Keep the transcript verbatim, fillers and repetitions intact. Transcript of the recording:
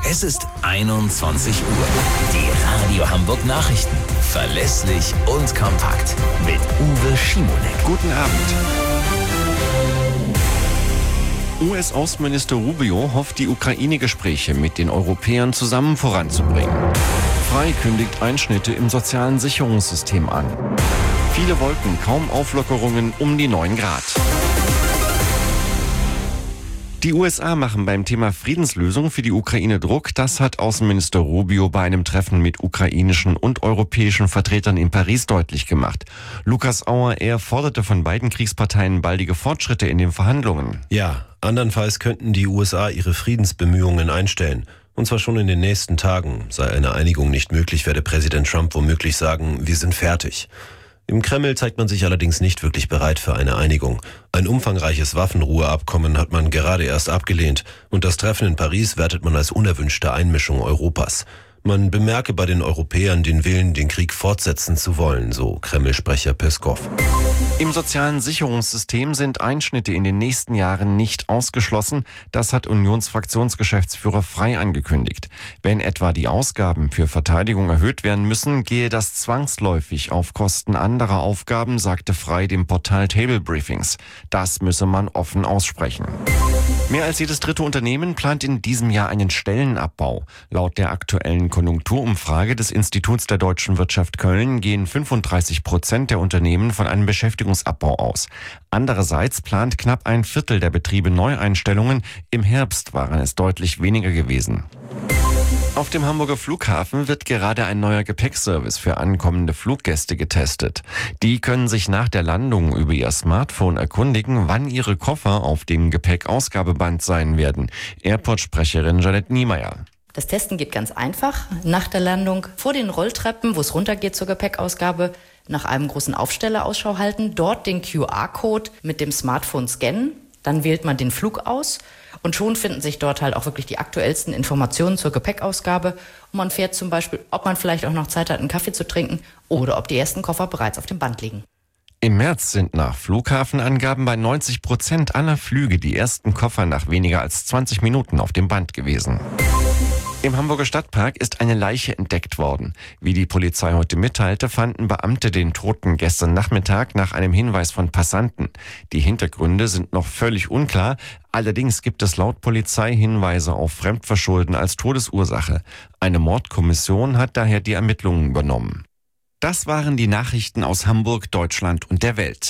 Es ist einundzwanzig Uhr. Die Radio Hamburg Nachrichten. Verlässlich und kompakt. Mit Uwe Schimonek. Guten Abend. U S-Außenminister Rubio hofft, die Ukraine-Gespräche mit den Europäern zusammen voranzubringen. Frei kündigt Einschnitte im sozialen Sicherungssystem an. Viele Wolken, kaum Auflockerungen um die neun Grad. Die U S A machen beim Thema Friedenslösung für die Ukraine Druck. Das hat Außenminister Rubio bei einem Treffen mit ukrainischen und europäischen Vertretern in Paris deutlich gemacht. Lukas Auer, er forderte von beiden Kriegsparteien baldige Fortschritte in den Verhandlungen. Ja, andernfalls könnten die U S A ihre Friedensbemühungen einstellen. Und zwar schon in den nächsten Tagen. Sei eine Einigung nicht möglich, werde Präsident Trump womöglich sagen, wir sind fertig. Im Kreml zeigt man sich allerdings nicht wirklich bereit für eine Einigung. Ein umfangreiches Waffenruheabkommen hat man gerade erst abgelehnt und das Treffen in Paris wertet man als unerwünschte Einmischung Europas. Man bemerke bei den Europäern den Willen, den Krieg fortsetzen zu wollen, so Kreml-Sprecher Peskov. Im sozialen Sicherungssystem sind Einschnitte in den nächsten Jahren nicht ausgeschlossen. Das hat Unionsfraktionsgeschäftsführer Frei angekündigt. Wenn etwa die Ausgaben für Verteidigung erhöht werden müssen, gehe das zwangsläufig auf Kosten anderer Aufgaben, sagte Frei dem Portal Table Briefings. Das müsse man offen aussprechen. Mehr als jedes dritte Unternehmen plant in diesem Jahr einen Stellenabbau. Laut der aktuellen Konjunkturumfrage des Instituts der deutschen Wirtschaft Köln gehen fünfunddreißig Prozent der Unternehmen von einem Beschäftigungsabbau aus. Andererseits plant knapp ein Viertel der Betriebe Neueinstellungen. Im Herbst waren es deutlich weniger gewesen. Auf dem Hamburger Flughafen wird gerade ein neuer Gepäckservice für ankommende Fluggäste getestet. Die können sich nach der Landung über ihr Smartphone erkundigen, wann ihre Koffer auf dem Gepäckausgabeband sein werden. Airport-Sprecherin Janette Niemeyer. Das Testen geht ganz einfach. Nach der Landung vor den Rolltreppen, wo es runtergeht zur Gepäckausgabe, nach einem großen Aufsteller Ausschau halten, dort den Q R-Code mit dem Smartphone scannen, dann wählt man den Flug aus und schon finden sich dort halt auch wirklich die aktuellsten Informationen zur Gepäckausgabe und man fährt zum Beispiel, ob man vielleicht auch noch Zeit hat, einen Kaffee zu trinken oder ob die ersten Koffer bereits auf dem Band liegen. Im März sind nach Flughafenangaben bei neunzig Prozent aller Flüge die ersten Koffer nach weniger als zwanzig Minuten auf dem Band gewesen. Im Hamburger Stadtpark ist eine Leiche entdeckt worden. Wie die Polizei heute mitteilte, fanden Beamte den Toten gestern Nachmittag nach einem Hinweis von Passanten. Die Hintergründe sind noch völlig unklar. Allerdings gibt es laut Polizei Hinweise auf Fremdverschulden als Todesursache. Eine Mordkommission hat daher die Ermittlungen übernommen. Das waren die Nachrichten aus Hamburg, Deutschland und der Welt.